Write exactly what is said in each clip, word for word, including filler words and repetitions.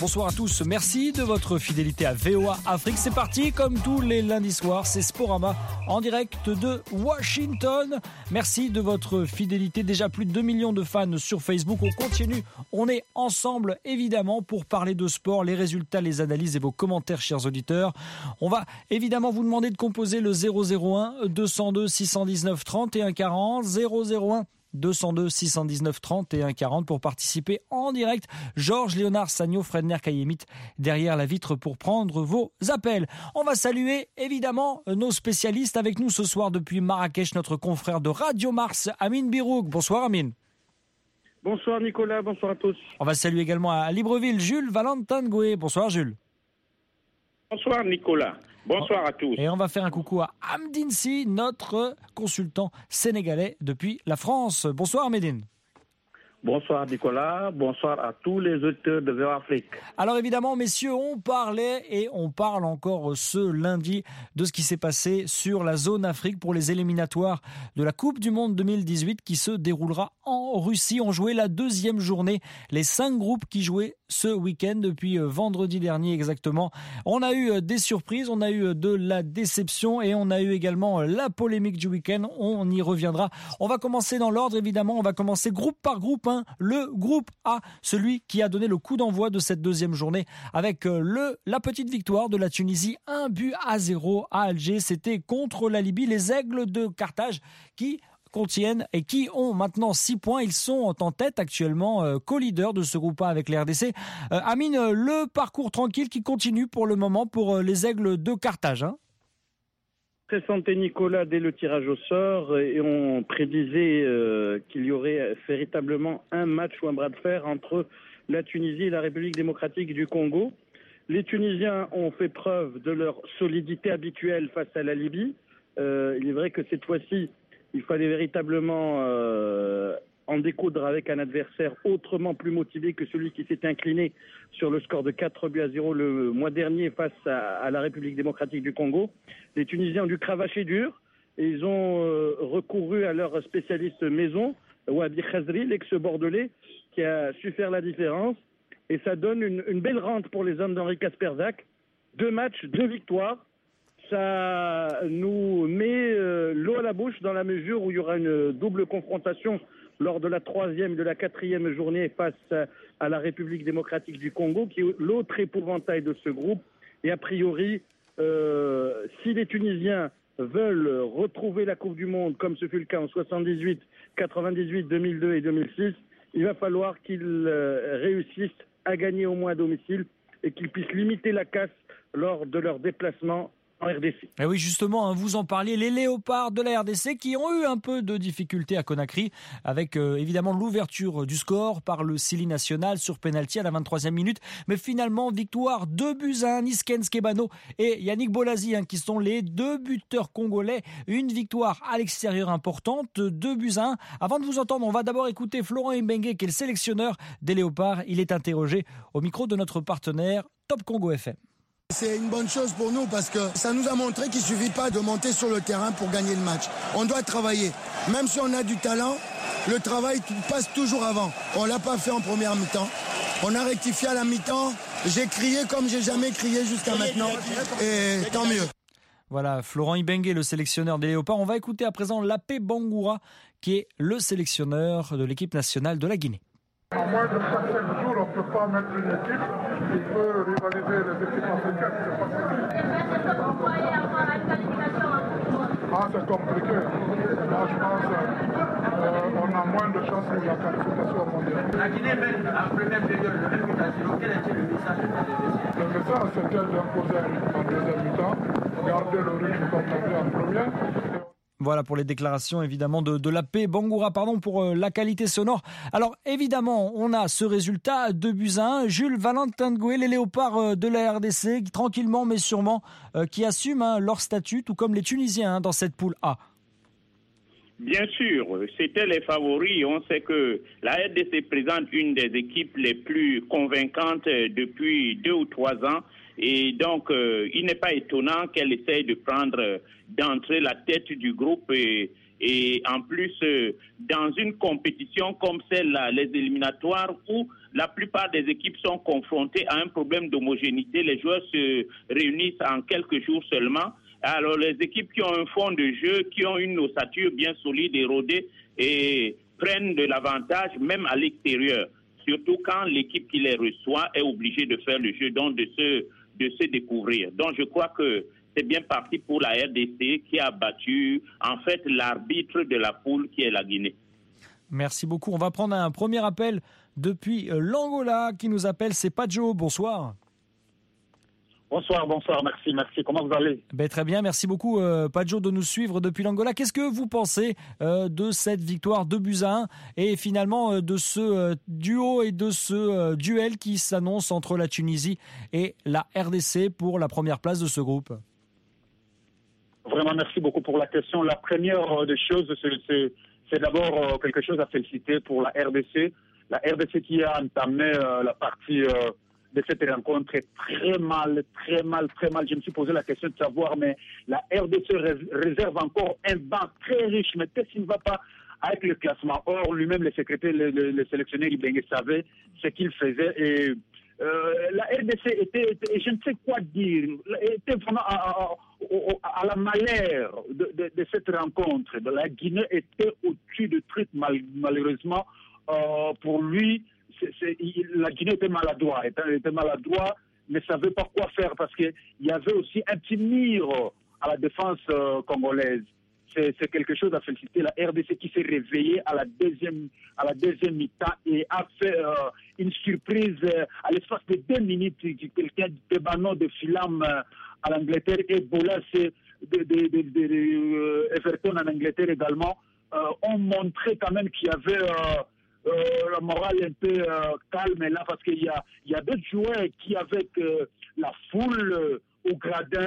Bonsoir à tous, merci de votre fidélité à V O A Afrique. C'est parti, comme tous les lundis soirs, c'est Sporama en direct de Washington. Merci de votre fidélité, déjà plus de deux millions de fans sur Facebook. On continue, on est ensemble évidemment pour parler de sport, les résultats, les analyses et vos commentaires, chers auditeurs. On va évidemment vous demander de composer le zéro zéro un deux cent deux six cent dix-neuf trente et un quarante, zéro zéro un deux cent deux six cent dix-neuf trente et un quarante pour participer en direct. Georges Léonard Sagno, Fredner Kayemit derrière la vitre pour prendre vos appels. On va saluer évidemment nos spécialistes avec nous ce soir depuis Marrakech, notre confrère de Radio Mars, Amine Birouk. Bonsoir Amine. Bonsoir Nicolas, bonsoir à tous. On va saluer également à Libreville Jules Valentin Goué. Bonsoir Jules. Bonsoir Nicolas. Bonsoir à tous. Et on va faire un coucou à Amdine Si, notre consultant sénégalais depuis la France. Bonsoir Médine. Bonsoir Nicolas, bonsoir à tous les auditeurs de V O A Afrique. Alors évidemment, messieurs, on parlait et on parle encore ce lundi de ce qui s'est passé sur la zone Afrique pour les éliminatoires de la Coupe du Monde deux mille dix-huit qui se déroulera en Russie. On jouait la deuxième journée, les cinq groupes qui jouaient ce week-end depuis vendredi dernier exactement. On a eu des surprises, on a eu de la déception et on a eu également la polémique du week-end. On y reviendra. On va commencer dans l'ordre évidemment, on va commencer groupe par groupe. Le groupe A, celui qui a donné le coup d'envoi de cette deuxième journée avec le, la petite victoire de la Tunisie, un but à zéro à Alger. C'était contre la Libye, les Aigles de Carthage qui contiennent et qui ont maintenant six points. Ils sont en tête actuellement, euh, co-leader de ce groupe A avec les R D C. Euh, Amine, le parcours tranquille qui continue pour le moment pour euh, les Aigles de Carthage. Hein. Présenté Nicolas dès le tirage au sort et on prédisait euh, qu'il y aurait véritablement un match ou un bras de fer entre la Tunisie et la République démocratique du Congo. Les Tunisiens ont fait preuve de leur solidité habituelle face à la Libye. Euh, il est vrai que cette fois-ci, il fallait véritablement euh, en découdre avec un adversaire autrement plus motivé que celui qui s'était incliné sur le score de quatre buts à zéro le mois dernier face à, à la République démocratique du Congo. Les Tunisiens ont dû cravacher dur et ils ont euh, recouru à leur spécialiste maison, Wabi Khazri, l'ex-bordelais, qui a su faire la différence. Et ça donne une, une belle rente pour les hommes d'Henri Kasperzak. Deux matchs, deux victoires. Ça nous met euh, l'eau à la bouche dans la mesure où il y aura une double confrontation lors de la troisième et de la quatrième journée face à, à la République démocratique du Congo, qui est l'autre épouvantail de ce groupe. Et a priori, euh, si les Tunisiens veulent retrouver la Coupe du Monde, comme ce fut le cas en soixante-dix-huit, quatre-vingt-dix-huit, deux mille deux et deux mille six, il va falloir qu'ils euh, réussissent à gagner au moins à domicile et qu'ils puissent limiter la casse lors de leur déplacement en R D C. Et oui, justement, hein, vous en parliez, les léopards de la R D C qui ont eu un peu de difficultés à Conakry avec euh, évidemment l'ouverture du score par le Sili National sur pénalty à la vingt-troisième minute. Mais finalement, victoire deux buts à un, Niskens Kebano et Yannick Bolazi hein, qui sont les deux buteurs congolais. Une victoire à l'extérieur importante, deux buts à un. Avant de vous entendre, on va d'abord écouter Florent Ibenge qui est le sélectionneur des léopards. Il est interrogé au micro de notre partenaire Top Congo F M. C'est une bonne chose pour nous parce que ça nous a montré qu'il ne suffit pas de monter sur le terrain pour gagner le match. On doit travailler. Même si on a du talent, le travail passe toujours avant. On ne l'a pas fait en première mi-temps. On a rectifié à la mi-temps. J'ai crié comme j'ai jamais crié jusqu'à maintenant. Et tant mieux. Voilà, Florent Ibenge, le sélectionneur des Léopards. On va écouter à présent Lapé Bangoura, qui est le sélectionneur de l'équipe nationale de la Guinée. En moins de cinq jours, on ne peut pas mettre une équipe qui peut rivaliser les équipes africaines. C'est pas ah, c'est compliqué. Là, je pense qu'on euh, a moins de chances pour la qualification mondiale. La Guinée mène en première période de un but à zéro. Quel était le message de la deuxième? Le message, c'était d'imposer un rythme en deuxième mi-temps, garder le rythme comme on avait en première. Voilà pour les déclarations évidemment de, de Lapé Bangoura, pardon pour euh, la qualité sonore. Alors évidemment, on a ce résultat deux buts à un. Jules Valentin Goué, les léopards euh, de la R D C, qui, tranquillement mais sûrement, euh, qui assument hein, leur statut, tout comme les Tunisiens hein, dans cette poule A. Bien sûr, c'était les favoris. On sait que la R D C présente une des équipes les plus convaincantes depuis deux ou trois ans. Et donc, euh, il n'est pas étonnant qu'elle essaye de prendre, euh, d'entrer la tête du groupe et, et en plus, euh, dans une compétition comme celle-là, les éliminatoires, où la plupart des équipes sont confrontées à un problème d'homogénéité, les joueurs se réunissent en quelques jours seulement. Alors, les équipes qui ont un fond de jeu, qui ont une ossature bien solide et rodée, et prennent de l'avantage même à l'extérieur, surtout quand l'équipe qui les reçoit est obligée de faire le jeu, donc de se, de se découvrir. Donc je crois que c'est bien parti pour la R D C qui a battu en fait l'arbitre de la poule qui est la Guinée. Merci beaucoup. On va prendre un premier appel depuis l'Angola qui nous appelle, c'est Padjo. Bonsoir. Bonsoir, bonsoir, merci, merci. Comment vous allez ? Ben, très bien, merci beaucoup euh, Padjo de nous suivre depuis l'Angola. Qu'est-ce que vous pensez euh, de cette victoire deux buts à un et finalement euh, de ce euh, duo et de ce euh, duel qui s'annonce entre la Tunisie et la R D C pour la première place de ce groupe ? Vraiment, merci beaucoup pour la question. La première des choses, c'est, c'est, c'est d'abord quelque chose à féliciter pour la R D C. La R D C qui a entamé euh, la partie... Euh, de cette rencontre est très mal, très mal, très mal. Je me suis posé la question de savoir, mais la R D C réserve encore un banc très riche. Mais qu'est-ce qui ne va pas avec le classement? Or, lui-même, le secrétaire, le, le, le sélectionneur Ibenge savait ce qu'il faisait. Et euh, la R D C était, était, je ne sais quoi dire, était vraiment à, à, à la malheur de, de, de cette rencontre. La Guinée était au-dessus de trucs, mal, malheureusement. Euh, pour lui, c'est, c'est, il, la Guinée était maladroit, était, était maladroit, ne savait pas quoi faire parce qu'il y avait aussi un petit mur à la défense euh, congolaise. C'est, c'est quelque chose à féliciter. La R D C qui s'est réveillée à la deuxième, à la deuxième mi-temps et a fait euh, une surprise euh, à l'espace de deux minutes. Quelqu'un de Banon de Fulham euh, à l'Angleterre et Bolas de, de, de, de, de, de euh, Everton en Angleterre également euh, ont montré quand même qu'il y avait euh, euh, la morale un peu euh, calme là parce qu'il y a, il y a d'autres joueurs qui avec euh, la foule euh, au gradin,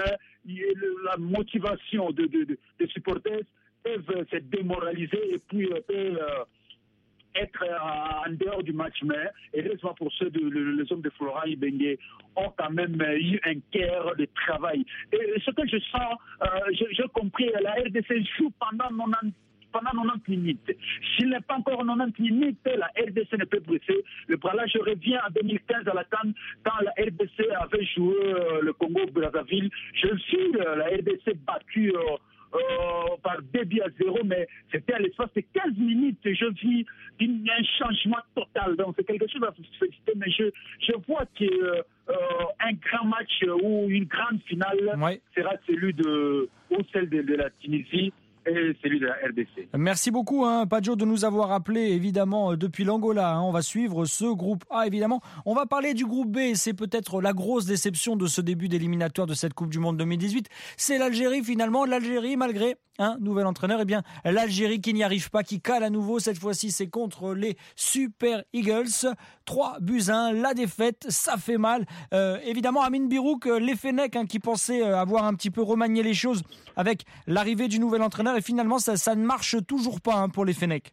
la motivation de, de, de, des supporters peuvent se démoraliser et puis euh, peuvent euh, être euh, en dehors du match. Mais heureusement pour ceux de le, les hommes de Florent Ibenge ont quand même eu un cœur de travail. Et ce que je sens, euh, j'ai compris, la R D C joue pendant mon pendant quatre-vingt-dix minutes. S'il n'est pas encore quatre-vingt-dix minutes, la R D C ne peut presser. Le là, je reviens en deux mille quinze à la CAN, quand la R D C avait joué euh, le Congo-Brazzaville. Je suis euh, la R D C battue euh, euh, par deux buts à zéro, mais c'était à l'espace de quinze minutes. Je vis un changement total. Donc, c'est quelque chose à féliciter, mais je, je vois qu'un euh, grand match ou une grande finale ouais. sera celui de, ou celle de, de la Tunisie. Et celui de la R D C. Merci beaucoup, hein, Padjo, de nous avoir appelé évidemment depuis l'Angola. Hein. On va suivre ce groupe A, évidemment. On va parler du groupe B. C'est peut-être la grosse déception de ce début d'éliminatoire de cette Coupe du Monde deux mille dix-huit. C'est l'Algérie, finalement. L'Algérie, malgré un nouvel entraîneur, eh bien, l'Algérie qui n'y arrive pas, qui cale à nouveau. Cette fois-ci, c'est contre les Super Eagles. trois buts à un, la défaite, ça fait mal. Euh, évidemment, Amine Birouk, les Fennecs, hein, qui pensaient avoir un petit peu remanié les choses avec l'arrivée du nouvel entraîneur. Et finalement, ça, ça ne marche toujours pas hein, pour les Fennecs.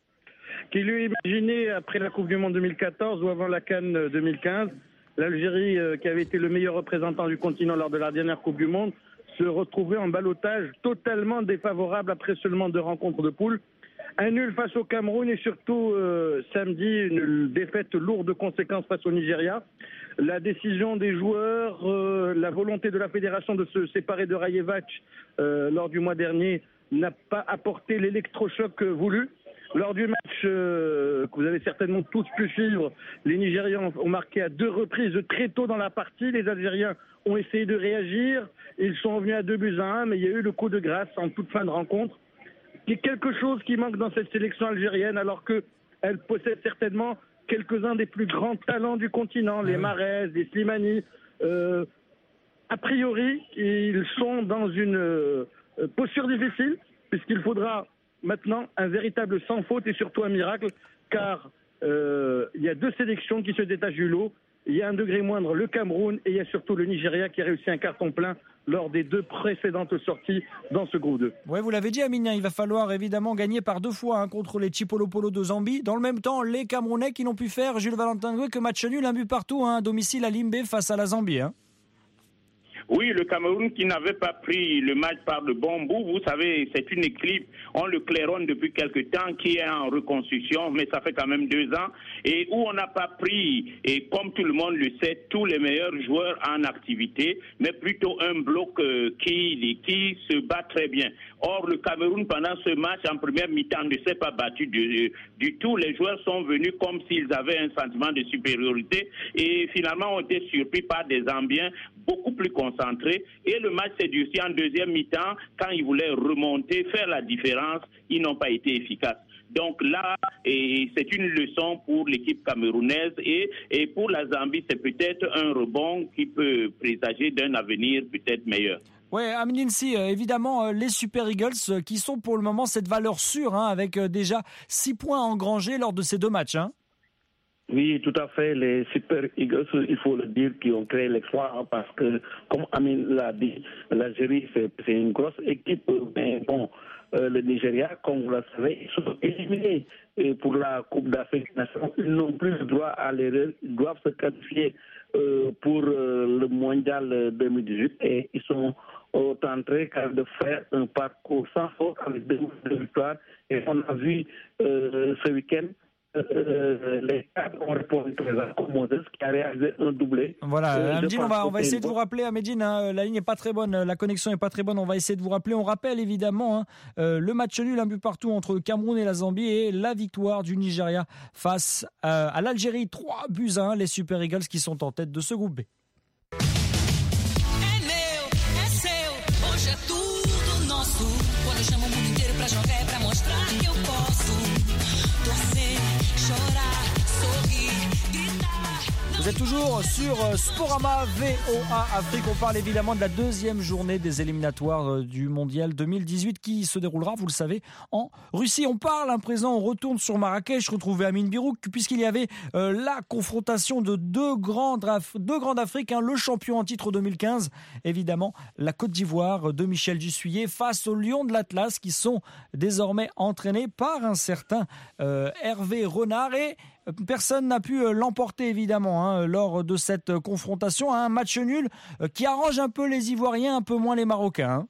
Qui lui imaginait, après la Coupe du Monde deux mille quatorze ou avant la CAN deux mille quinze, l'Algérie, euh, qui avait été le meilleur représentant du continent lors de la dernière Coupe du Monde, se retrouvait en ballottage totalement défavorable après seulement deux rencontres de poule. Un nul face au Cameroun et surtout euh, samedi, une défaite lourde de conséquences face au Nigeria. La décision des joueurs, euh, la volonté de la fédération de se séparer de Rajevac euh, lors du mois dernier n'a pas apporté l'électrochoc voulu. Lors du match euh, que vous avez certainement tous pu suivre, les Nigérians ont marqué à deux reprises très tôt dans la partie. Les Algériens ont essayé de réagir. Ils sont revenus à deux buts à un, mais il y a eu le coup de grâce en toute fin de rencontre. Il y a quelque chose qui manque dans cette sélection algérienne, alors qu'elle possède certainement quelques-uns des plus grands talents du continent, les Mahrez, les Slimani. Euh, a priori, ils sont dans une euh, posture difficile, puisqu'il faudra maintenant un véritable sans faute et surtout un miracle, car euh, il y a deux sélections qui se détachent du lot. Il y a un degré moindre, le Cameroun, et il y a surtout le Nigeria qui a réussi un carton plein lors des deux précédentes sorties dans ce groupe deux. Oui, vous l'avez dit, Amine, il va falloir évidemment gagner par deux fois hein, contre les Chipolopolo de Zambie. Dans le même temps, les Camerounais qui n'ont pu faire, Jules Valentin, que match nul, un but partout, hein, à domicile à Limbe face à la Zambie. Hein. Oui, le Cameroun qui n'avait pas pris le match par le bon bout, vous savez, c'est une équipe, on le claironne depuis quelque temps, qui est en reconstruction, mais ça fait quand même deux ans, et où on n'a pas pris, et comme tout le monde le sait, tous les meilleurs joueurs en activité, mais plutôt un bloc euh, qui, qui se bat très bien. Or, le Cameroun, pendant ce match, en première mi-temps, ne s'est pas battu du, du tout. Les joueurs sont venus comme s'ils avaient un sentiment de supériorité et finalement ont été surpris par des ambiants beaucoup plus concentrés. Et le match s'est durci en deuxième mi-temps. Quand ils voulaient remonter, faire la différence, ils n'ont pas été efficaces. Donc là, et c'est une leçon pour l'équipe camerounaise et, et pour la Zambie, c'est peut-être un rebond qui peut présager d'un avenir peut-être meilleur. Oui, Amine Si, évidemment, les Super Eagles qui sont pour le moment cette valeur sûre, hein, avec déjà six points engrangés lors de ces deux matchs. Hein. Oui, tout à fait. Les Super Eagles, il faut le dire, qui ont créé l'exploit, hein, parce que, comme Amine l'a dit, l'Algérie, c'est, c'est une grosse équipe. Mais bon, euh, le Nigeria, comme vous le savez, ils sont éliminés et pour la Coupe d'Afrique nationale. Ils n'ont plus le droit à l'erreur. Ils doivent se qualifier euh, pour euh, le Mondial deux mille dix-huit et ils sont en train de faire un parcours sans faute avec deux victoires. Et on a vu euh, ce week-end Euh, les cadres ont répondu présent comme Moses qui a réalisé un doublé. Voilà, euh, Amedine, on va, on va essayer de vous rappeler, Amedine, hein, la ligne n'est pas très bonne, la connexion n'est pas très bonne, on va essayer de vous rappeler. On rappelle évidemment hein, euh, le match nul, un but partout entre le Cameroun et la Zambie et la victoire du Nigeria face euh, à l'Algérie, trois buts à un, les Super Eagles qui sont en tête de ce groupe B. Vous êtes toujours sur Sporama V O A Afrique. On parle évidemment de la deuxième journée des éliminatoires du Mondial deux mille dix-huit qui se déroulera, vous le savez, en Russie. On parle à présent, on retourne sur Marrakech, retrouver Amine Birouk, puisqu'il y avait euh, la confrontation de deux grands, deux grands d'Afrique, hein, le champion en titre deux mille quinze, évidemment, la Côte d'Ivoire de Michel Dussuyer face aux Lions de l'Atlas qui sont désormais entraînés par un certain euh, Hervé Renard et personne n'a pu l'emporter évidemment hein, lors de cette confrontation. Un match nul qui arrange un peu les Ivoiriens, un peu moins les Marocains. Hein.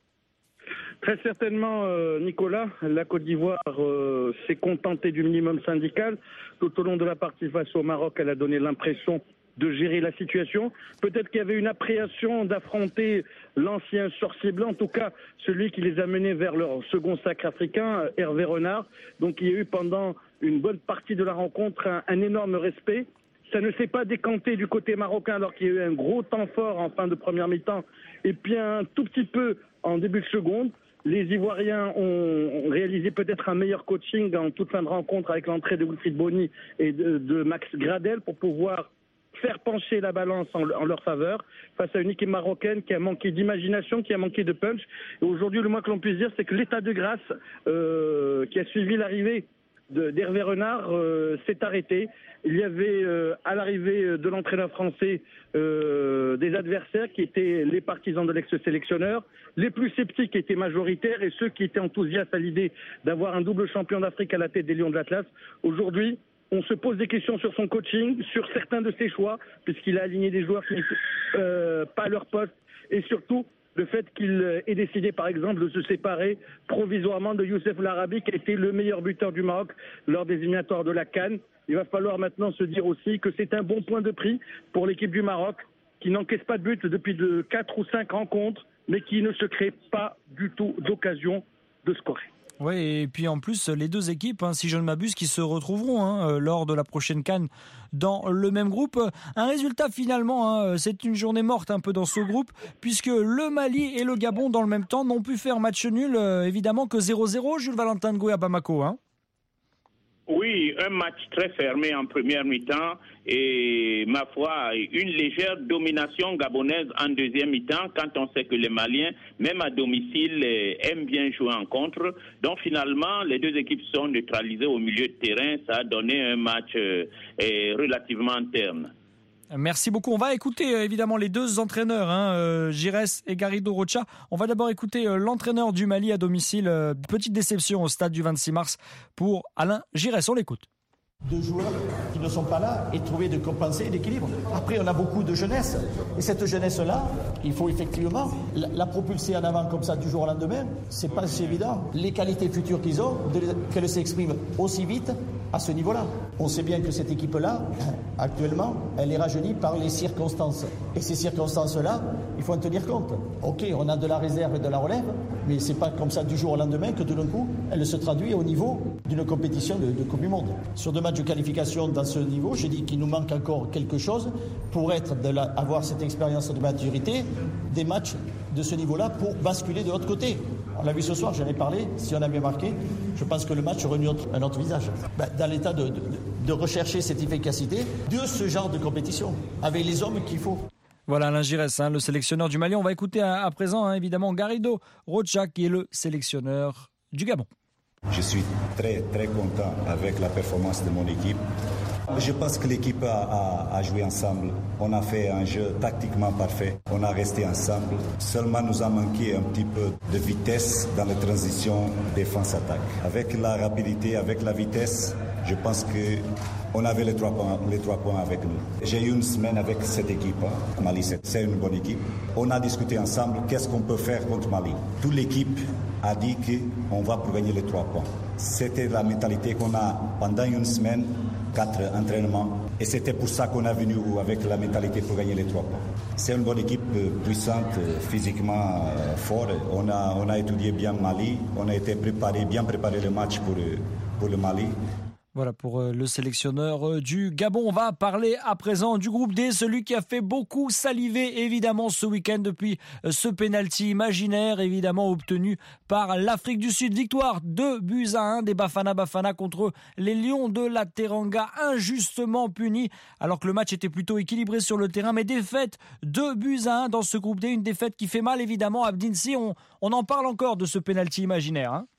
Très certainement, euh, Nicolas, la Côte d'Ivoire euh, s'est contentée du minimum syndical. Tout au long de la partie face au Maroc, elle a donné l'impression de gérer la situation. Peut-être qu'il y avait une appréhension d'affronter l'ancien sorcier blanc, en tout cas celui qui les a menés vers leur second sacre africain, Hervé Renard. Donc il y a eu pendant une bonne partie de la rencontre un, un énorme respect. Ça ne s'est pas décanté du côté marocain alors qu'il y a eu un gros temps fort en fin de première mi-temps et puis un tout petit peu en début de seconde. Les Ivoiriens ont réalisé peut-être un meilleur coaching en toute fin de rencontre avec l'entrée de Wilfried Bony et de, de Max Gradel pour pouvoir faire pencher la balance en, en leur faveur face à une équipe marocaine qui a manqué d'imagination, qui a manqué de punch. Et aujourd'hui, le moins que l'on puisse dire, c'est que l'état de grâce euh, qui a suivi l'arrivée de, d'Hervé Renard euh, s'est arrêté. Il y avait euh, à l'arrivée de l'entraîneur français euh, des adversaires qui étaient les partisans de l'ex-sélectionneur, les plus sceptiques étaient majoritaires et ceux qui étaient enthousiastes à l'idée d'avoir un double champion d'Afrique à la tête des Lions de l'Atlas. Aujourd'hui, on se pose des questions sur son coaching, sur certains de ses choix, puisqu'il a aligné des joueurs qui n'étaient euh, pas à leur poste, et surtout le fait qu'il ait décidé, par exemple, de se séparer provisoirement de Youssef Larabi, qui a été le meilleur buteur du Maroc lors des éliminatoires de la CAN. Il va falloir maintenant se dire aussi que c'est un bon point de prix pour l'équipe du Maroc, qui n'encaisse pas de but depuis de quatre ou cinq rencontres, mais qui ne se crée pas du tout d'occasion de scorer. Oui, et puis en plus, les deux équipes, hein, si je ne m'abuse, qui se retrouveront hein, lors de la prochaine CAN dans le même groupe. Un résultat finalement, hein, c'est une journée morte un peu dans ce groupe, puisque le Mali et le Gabon, dans le même temps, n'ont pu faire match nul, euh, évidemment, que zéro zéro, Jules Valentin Ngoué à Bamako. Hein. Oui, un match très fermé en première mi-temps et, ma foi, une légère domination gabonaise en deuxième mi-temps quand on sait que les Maliens, même à domicile, aiment bien jouer en contre. Donc finalement, les deux équipes sont neutralisées au milieu de terrain. Ça a donné un match euh, relativement terne. Merci beaucoup. On va écouter euh, évidemment les deux entraîneurs, hein, euh, Giresse et Garrido Rocha. On va d'abord écouter euh, l'entraîneur du Mali à domicile. Euh, petite déception au stade du vingt-six mars pour Alain Giresse. On l'écoute. Deux joueurs qui ne sont pas là et trouver de compenser l'équilibre. Après, on a beaucoup de jeunesse. Et cette jeunesse-là, il faut effectivement la, la propulser en avant comme ça du jour au lendemain. C'est pas si évident. Les qualités futures qu'ils ont, de, qu'elles s'expriment aussi vite à ce niveau-là. On sait bien que cette équipe-là, actuellement, elle est rajeunie par les circonstances. Et ces circonstances-là, il faut en tenir compte. Ok, on a de la réserve et de la relève, mais c'est pas comme ça du jour au lendemain que tout d'un coup, elle se traduit au niveau d'une compétition de, de Coupe du Monde. Sur deux matchs de qualification dans ce niveau, j'ai dit qu'il nous manque encore quelque chose pour être de la, avoir cette expérience de maturité, des matchs de ce niveau-là pour basculer de l'autre côté. On l'a vu ce soir, j'en ai parlé, si on avait marqué, je pense que le match aurait eu un autre visage. Ben, dans l'état de, de, de rechercher cette efficacité de ce genre de compétition, avec les hommes qu'il faut. Voilà Alain Giresse, hein, le sélectionneur du Mali. On va écouter à, à présent hein, évidemment Garrido Rocha qui est le sélectionneur du Gabon. Je suis très très content avec la performance de mon équipe. Je pense que l'équipe a, a, a joué ensemble. On a fait un jeu tactiquement parfait. On a resté ensemble. Seulement, nous a manqué un petit peu de vitesse dans la transition défense-attaque. Avec la rapidité, avec la vitesse, je pense que on avait les trois points, les trois points avec nous. J'ai eu une semaine avec cette équipe. Hein. Mali, c'est une bonne équipe. On a discuté ensemble qu'est-ce qu'on peut faire contre Mali. Toute l'équipe a dit qu'on va pour gagner les trois points. C'était la mentalité qu'on a pendant une semaine, quatre entraînements. Et c'était pour ça qu'on est venu avec la mentalité pour gagner les trois points. C'est une bonne équipe puissante, physiquement forte. On a, on a étudié bien Mali. On a été préparé, bien préparé le match pour, pour le Mali. Voilà pour le sélectionneur du Gabon. On va parler à présent du groupe D, celui qui a fait beaucoup saliver évidemment ce week-end depuis ce pénalty imaginaire évidemment obtenu par l'Afrique du Sud. Victoire deux buts à un des Bafana Bafana contre les Lions de la Teranga, injustement punis alors que le match était plutôt équilibré sur le terrain, mais défaite deux buts à un dans ce groupe D, une défaite qui fait mal évidemment. Abdinsi, on, on en parle encore de ce pénalty imaginaire hein.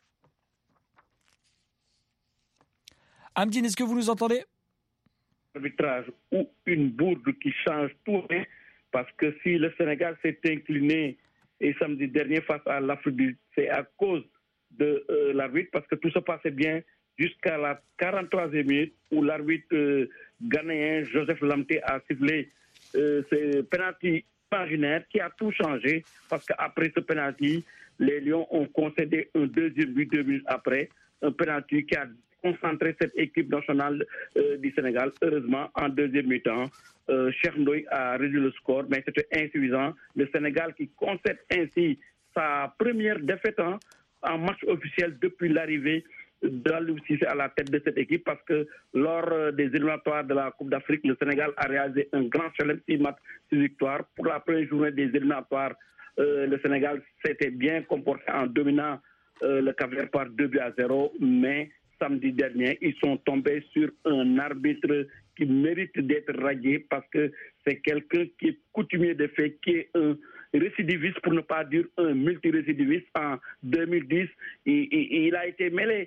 Amdine, est-ce que vous nous entendez? Arbitrage ou une bourde qui change tout, parce que si le Sénégal s'est incliné et samedi dernier face à l'Afrique du Sud, c'est à cause de euh, l'arbitre, parce que tout se passait bien jusqu'à la quarante-troisième minute où l'arbitre euh, ghanéen Joseph Lamté a sifflé euh, ce penalty imaginaire qui a tout changé, parce qu'après ce penalty, les Lions ont concédé un deuxième but deux minutes après, un penalty qui a concentrer cette équipe nationale euh, du Sénégal. Heureusement, en deuxième mi-temps, euh, Cheikh Ndoye a réduit le score, mais c'était insuffisant. Le Sénégal qui concède ainsi sa première défaite hein, en match officiel depuis l'arrivée d'Aliou Cissé à la tête de cette équipe, parce que lors des éliminatoires de la Coupe d'Afrique, le Sénégal a réalisé un grand challenge, six matchs, six victoires. Pour la première journée des éliminatoires, euh, le Sénégal s'était bien comporté en dominant euh, le Cap-Vert par deux buts à zéro, mais samedi dernier, ils sont tombés sur un arbitre qui mérite d'être radié parce que c'est quelqu'un qui est coutumier des faits, qui est un récidiviste, pour ne pas dire un multirécidiviste. En deux mille dix, il, il, il a été mêlé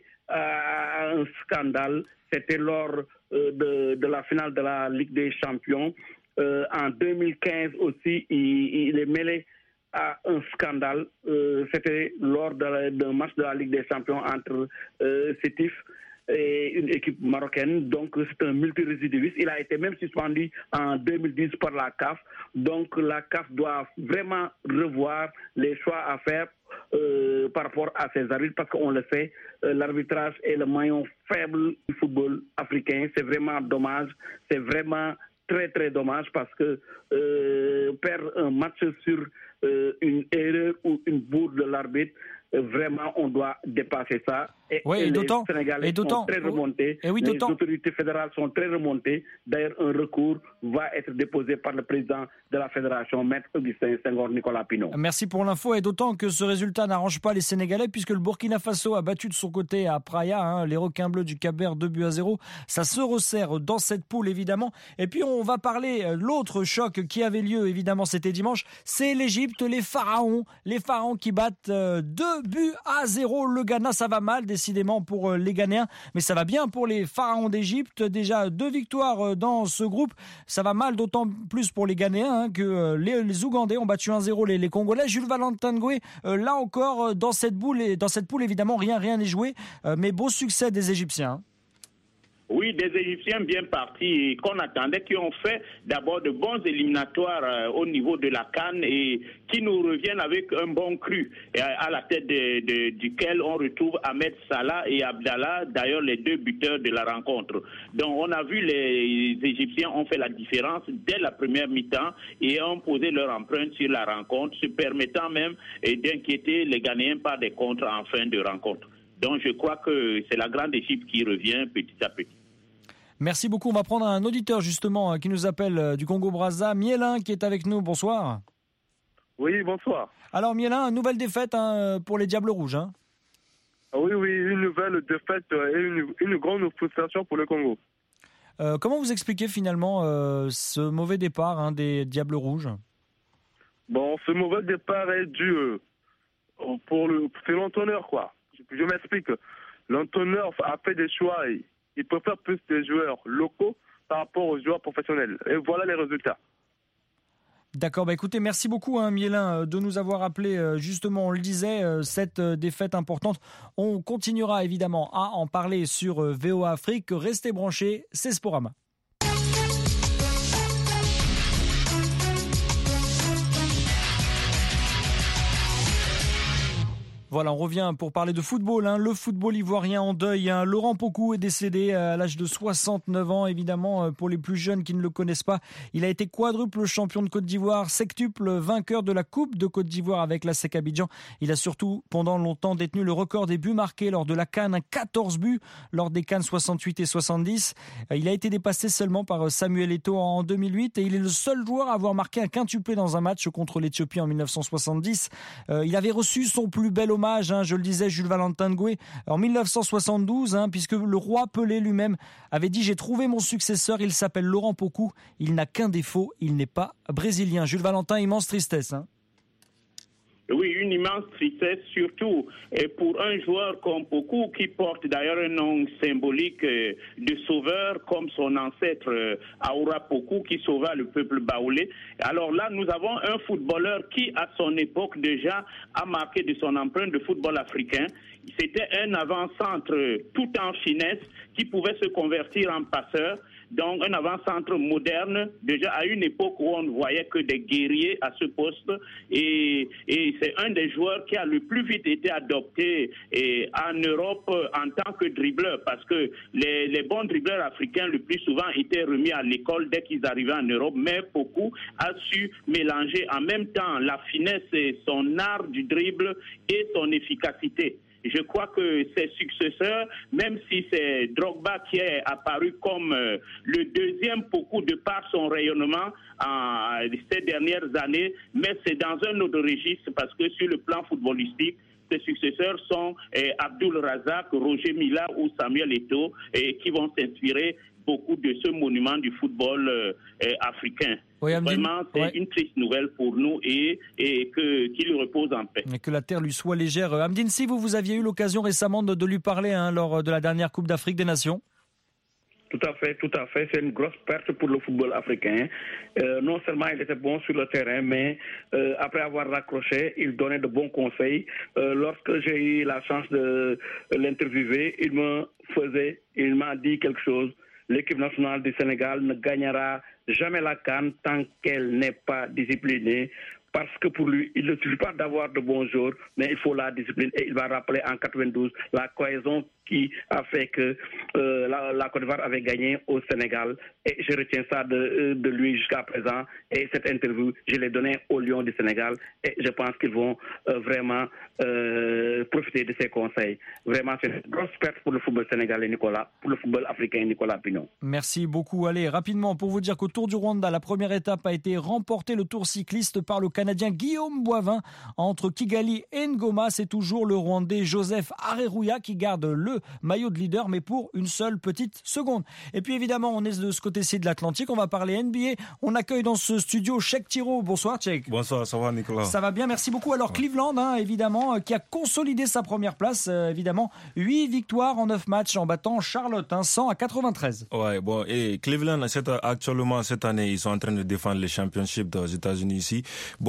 à un scandale. C'était lors euh, de, de la finale de la Ligue des Champions. Euh, en deux mille quinze aussi, il, il est mêlé à un scandale. Euh, c'était lors d'un match de la Ligue des Champions entre euh, Sétif et une équipe marocaine. Donc c'est un multirécidiviste. Il a été même suspendu en deux mille dix par la C A F. Donc la C A F doit vraiment revoir les choix à faire euh, par rapport à ces arbitres, parce qu'on le sait, euh, l'arbitrage est le maillon faible du football africain. C'est vraiment dommage. C'est vraiment très très dommage, parce que euh, perdre un match sur euh, une erreur ou une bourde de l'arbitre, euh, vraiment on doit dépasser ça. Et, oui, et les d'autant, Sénégalais et d'autant, sont très remontés, et oui, les d'autant. autorités fédérales sont très remontées. D'ailleurs, un recours va être déposé par le président de la fédération, Maître Augustin Senghor Nicolas Pinot. Merci pour l'info, et d'autant que ce résultat n'arrange pas les Sénégalais, puisque le Burkina Faso a battu de son côté à Praia, hein, les requins bleus du Cap-Vert, deux buts à zéro. Ça se resserre dans cette poule, évidemment. Et puis on va parler, l'autre choc qui avait lieu, évidemment, c'était dimanche, c'est l'Égypte, les Pharaons, les Pharaons qui battent deux buts à zéro. Le Ghana, ça va mal, décidément, pour les Ghanéens, mais ça va bien pour les Pharaons d'Égypte. Déjà deux victoires dans ce groupe, ça va mal, d'autant plus pour les Ghanéens hein, que les, les Ougandais ont battu un zéro les, les Congolais. Jules Valentin Ngoué, euh, là encore dans cette boule, et dans cette poule évidemment rien rien n'est joué, euh, mais beau succès des Égyptiens. Oui, des Égyptiens bien partis qu'on attendait, qui ont fait d'abord de bons éliminatoires euh, au niveau de la CAN et qui nous reviennent avec un bon cru, et à, à la tête de, de, duquel on retrouve Ahmed Salah et Abdallah, d'ailleurs les deux buteurs de la rencontre. Donc on a vu les Égyptiens ont fait la différence dès la première mi-temps et ont posé leur empreinte sur la rencontre, se permettant même eh, d'inquiéter les Ghanéens par des contres en fin de rencontre. Donc je crois que c'est la grande Égypte qui revient petit à petit. Merci beaucoup. On va prendre un auditeur justement qui nous appelle du Congo-Brazza, Mielin, qui est avec nous. Bonsoir. Oui, bonsoir. Alors Mielin, nouvelle défaite hein, pour les Diables Rouges. Hein. Oui, oui, une nouvelle défaite et une, une grande frustration pour le Congo. Euh, comment vous expliquez finalement euh, ce mauvais départ hein, des Diables Rouges? Bon, ce mauvais départ est dû euh, pour le, c'est l'entraîneur, quoi. Je, je m'explique. L'entraîneur a fait des choix et il préfère plus des joueurs locaux par rapport aux joueurs professionnels. Et voilà les résultats. D'accord, bah écoutez, merci beaucoup hein, Mielin de nous avoir appelé, euh, justement on le disait, euh, cette euh, défaite importante. On continuera évidemment à en parler sur euh, V O A Afrique. Restez branchés, c'est Sporama. Voilà, on revient pour parler de football. Hein. Le football ivoirien en deuil. Hein. Laurent Pokou est décédé à l'âge de soixante-neuf ans. Évidemment, pour les plus jeunes qui ne le connaissent pas, il a été quadruple champion de Côte d'Ivoire, sectuple vainqueur de la Coupe de Côte d'Ivoire avec l'A S C Abidjan. Il a surtout, pendant longtemps, détenu le record des buts marqués lors de la CAN, quatorze buts lors des CAN soixante-huit et soixante-dix. Il a été dépassé seulement par Samuel Eto'o en deux mille huit et il est le seul joueur à avoir marqué un quintuplé dans un match contre l'Éthiopie en dix-neuf cent soixante-dix. Il avait reçu son plus bel hommage. Hein, je le disais, Jules Valentin Ngoué, en dix-neuf cent soixante-douze, hein, puisque le roi Pelé lui-même avait dit « J'ai trouvé mon successeur, il s'appelle Laurent Pokou, il n'a qu'un défaut, il n'est pas brésilien ». Jules Valentin, immense tristesse. Hein. Oui, une immense tristesse, surtout pour un joueur comme Pokou, qui porte d'ailleurs un nom symbolique de sauveur, comme son ancêtre Aoura Pokou, qui sauva le peuple baoulé. Alors là, nous avons un footballeur qui, à son époque déjà, a marqué de son empreinte de football africain. C'était un avant-centre tout en finesse qui pouvait se convertir en passeur. Donc un avant-centre moderne, déjà à une époque où on ne voyait que des guerriers à ce poste. Et, et c'est un des joueurs qui a le plus vite été adopté et, en Europe en tant que dribbleur. Parce que les, les bons dribbleurs africains, le plus souvent, étaient remis à l'école dès qu'ils arrivaient en Europe. Mais beaucoup a su mélanger en même temps la finesse et son art du dribble et son efficacité. Je crois que ses successeurs, même si c'est Drogba qui est apparu comme euh, le deuxième Pokou de par son rayonnement en ces dernières années, mais c'est dans un autre registre parce que sur le plan footballistique, ses successeurs sont eh, Abdul Razak, Roger Mila ou Samuel Eto'o eh, qui vont s'inspirer beaucoup de ce monument du football euh, eh, africain. Oui, Vraiment, c'est ouais. une triste nouvelle pour nous et, et que, qu'il repose en paix. Et que la terre lui soit légère. Amdine, si vous, vous aviez eu l'occasion récemment de, de lui parler hein, lors de la dernière Coupe d'Afrique des Nations. Tout à fait, tout à fait. C'est une grosse perte pour le football africain. Euh, non seulement il était bon sur le terrain, mais euh, après avoir raccroché, il donnait de bons conseils. Euh, lorsque j'ai eu la chance de l'interviewer, il me faisait, il m'a dit quelque chose. L'équipe nationale du Sénégal ne gagnera jamais la CAN tant qu'elle n'est pas disciplinée. Parce que pour lui, il ne suffit pas d'avoir de bons joueurs, mais il faut la discipline. Et il va rappeler en quatre-vingt-douze la cohésion qui a fait que euh, la, la Côte d'Ivoire avait gagné au Sénégal. Et je retiens ça de, de lui jusqu'à présent. Et cette interview, je l'ai donnée aux Lions du Sénégal. Et je pense qu'ils vont euh, vraiment euh, profiter de ces conseils. Vraiment, c'est une grosse perte pour le football sénégalais, Nicolas, pour le football africain, Nicolas Pignon. Merci beaucoup. Allez, rapidement, pour vous dire qu'au Tour du Rwanda, la première étape a été remportée, le Tour cycliste, par le Canadien Guillaume Boivin. Entre Kigali et Ngoma, c'est toujours le Rwandais Joseph Areruya qui garde le maillot de leader, mais pour une seule petite seconde. Et puis évidemment, on est de ce côté-ci de l'Atlantique, on va parler N B A. On accueille dans ce studio Cheikh Thiro. Bonsoir Cheikh. Bonsoir, ça va Nicolas? Ça va bien, merci beaucoup. Alors ouais. Cleveland, hein, évidemment, qui a consolidé sa première place, euh, évidemment, huit victoires en neuf matchs en battant Charlotte, hein, cent à quatre-vingt-treize. Ouais, bon, et Cleveland, cette, actuellement, cette année, ils sont en train de défendre les championships aux États-Unis ici. Bon,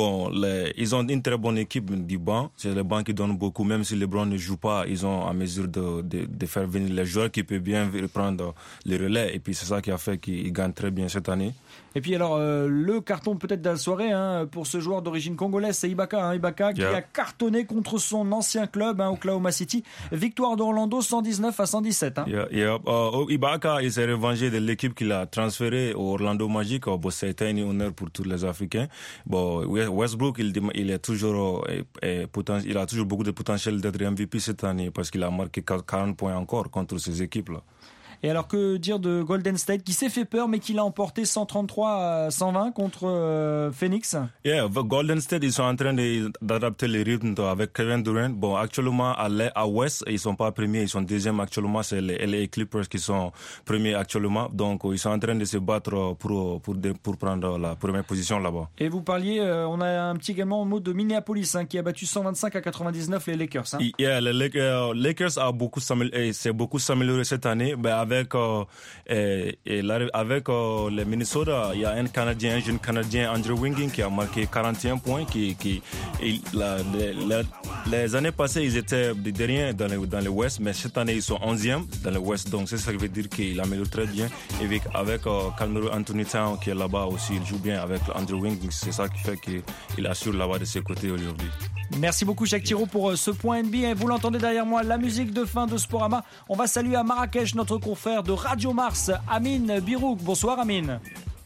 bon, les, ils ont une très bonne équipe du banc. C'est le banc qui donne beaucoup. Même si LeBron ne joue pas, ils ont à mesure de, de, de faire venir les joueurs qui peuvent bien prendre les relais. Et puis c'est ça qui a fait qu'ils gagnent très bien cette année. Et puis alors, euh, le carton peut-être de la soirée hein, pour ce joueur d'origine congolaise, c'est Ibaka. Hein, Ibaka qui yeah. a cartonné contre son ancien club, hein, Oklahoma City. Victoire d'Orlando cent dix-neuf à cent dix-sept. Hein. Yeah, yeah. Uh, Ibaka, il s'est revengé de l'équipe qu'il a transférée au Orlando Magic. Bon, c'était un honneur pour tous les Africains. Bon, Westbrook, il, il, est toujours, est, est, il a toujours beaucoup de potentiel d'être M V P cette année parce qu'il a marqué quarante points encore contre ces équipes-là. Et alors que dire de Golden State qui s'est fait peur mais qui l'a emporté cent trente-trois à cent vingt contre euh, Phoenix? Yeah, Golden State ils sont en train de, d'adapter les rythmes avec Kevin Durant. Bon, actuellement à l'est, à ouest, ils sont pas premiers, ils sont deuxièmes actuellement. C'est les L A Clippers qui sont premiers actuellement. Donc ils sont en train de se battre pour pour pour prendre la première position là-bas. Et vous parliez, euh, on a un petit également mot de Minneapolis hein, qui a battu cent vingt-cinq à quatre-vingt-dix-neuf les Lakers. Hein. Yeah, les Lakers, Lakers a beaucoup s'amélioré, c'est beaucoup s'amélioré cette année. Ben, avec euh, et, et la, avec euh, les Minnesota, il y a un Canadien, un jeune Canadien, Andrew Wiggins, qui a marqué quarante et un points. Qui, qui, et la, les, la, les années passées, ils étaient derrière dans le dans le West, mais cette année ils sont onzième dans le West. Donc c'est ça qui veut dire qu'il améliore très bien. Et avec avec euh, Carmelo Anthony Towns qui est là-bas aussi, il joue bien avec Andrew Wiggins. C'est ça qui fait qu'il assure là-bas de ses côtés aujourd'hui. Merci beaucoup Jacques Thiroux pour ce point N B A. Vous l'entendez derrière moi, la musique de fin de Sporama. On va saluer à Marrakech notre confrère de Radio Mars, Amine Birouk. Bonsoir Amine.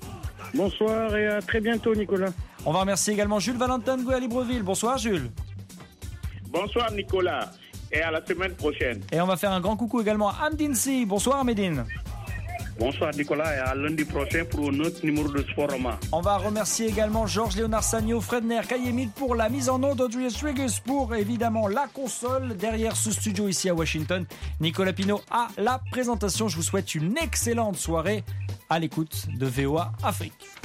Bonsoir et à très bientôt Nicolas. On va remercier également Jules Valentin de à Libreville. Bonsoir Jules. Bonsoir Nicolas et à la semaine prochaine. Et on va faire un grand coucou également à Amdine Si. Bonsoir Amedine. Bonsoir Nicolas et à lundi prochain pour notre numéro de Sporama. On va remercier également Georges Léonard Sagno, Fredner Kayemid pour la mise en onde, Audrey Strigus pour évidemment la console derrière ce studio ici à Washington. Nicolas Pinault à la présentation. Je vous souhaite une excellente soirée à l'écoute de V O A Afrique.